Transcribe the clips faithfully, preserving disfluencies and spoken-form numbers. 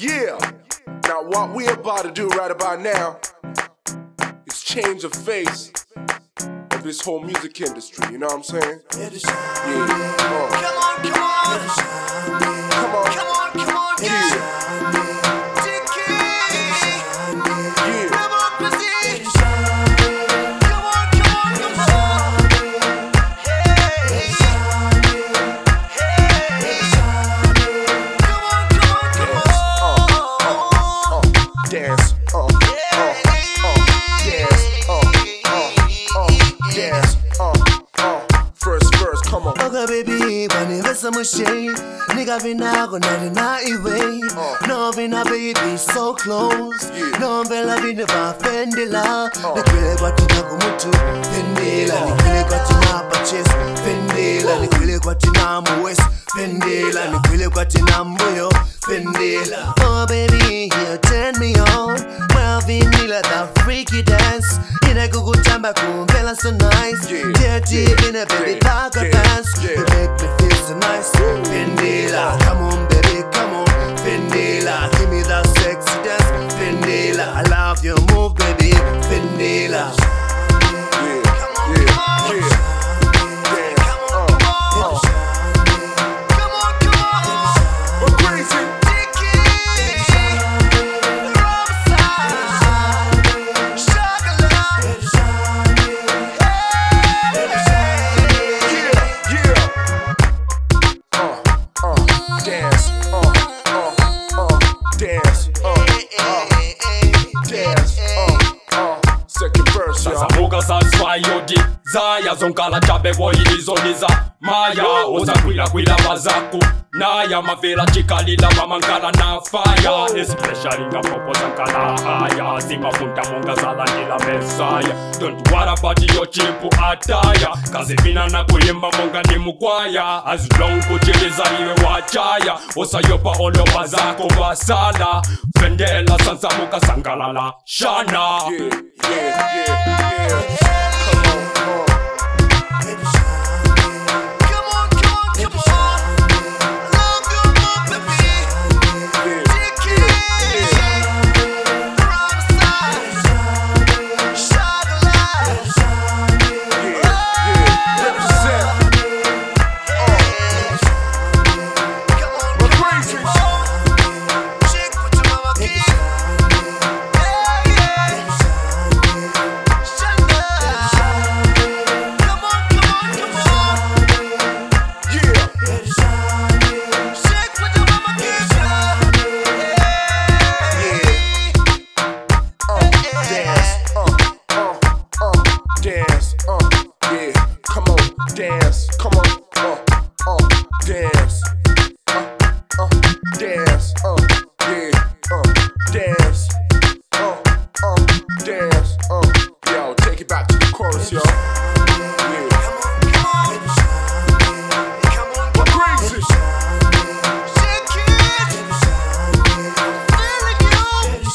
Yeah. Now what we about to do right about now is change the face of this whole music industry. You know what I'm saying? Yeah. Come on. Come on, come on. Come on. Come on, come on, Yeah. yeah. Dance, uh, uh, uh, dance, uh, uh, uh, dance, uh, uh, first verse, come on. Okay, baby, wanivesa mushe Nigga vina gonani na iwe No vina baby so close No vela vina va fendela Nikwile kwa tina kumutu Fendela Nikwile kwa tina purchase Fendela Nikwile kwa tina muwes Fendela Nikwile kwa tina mbuyo Fendela Oh baby, you turn me on Well, vanilla, that freaky dance In a Google tamba kumbela so nice Dear deep in a baby talk a dance You make me feel so nice Fendela, come on baby, come on Fendela, give me that sexy dance Fendela, I love your move baby Fendela. Yeah, yeah, yeah. Yodi Zaya zonkala chabe woyilizoniza Maya oza kwila kwila bazaku Naya mavela chikalila mamangala na fire Especially nga popo zankala haya Zima funta monga zala nila mesaya Don't worry about your chipu ataya Kazi vina na kuyimba monga ni mukwaya As long kuchiliza iwe wachaya Osa yopa olo bazako basala Fendela sansa muka sangalala Shana. Yeah, yeah, yeah, yeah. Dance, come on, uh, uh, dance, uh, uh, dance, uh, yeah, uh, dance, uh, uh, dance, uh, yo, take it back to the chorus, yo, yeah, come on, come on, go crazy, shake it, feeling you,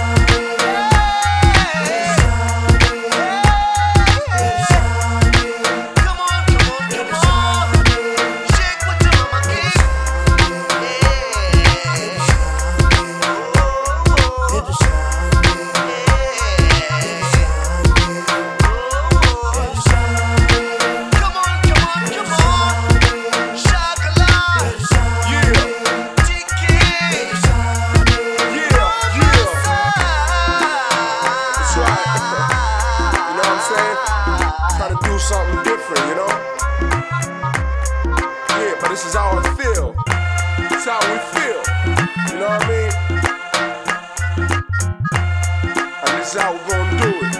trying to do something different, you know? Yeah, but this is how I feel. It's how we feel. You know what I mean? And this is how we're gonna do it.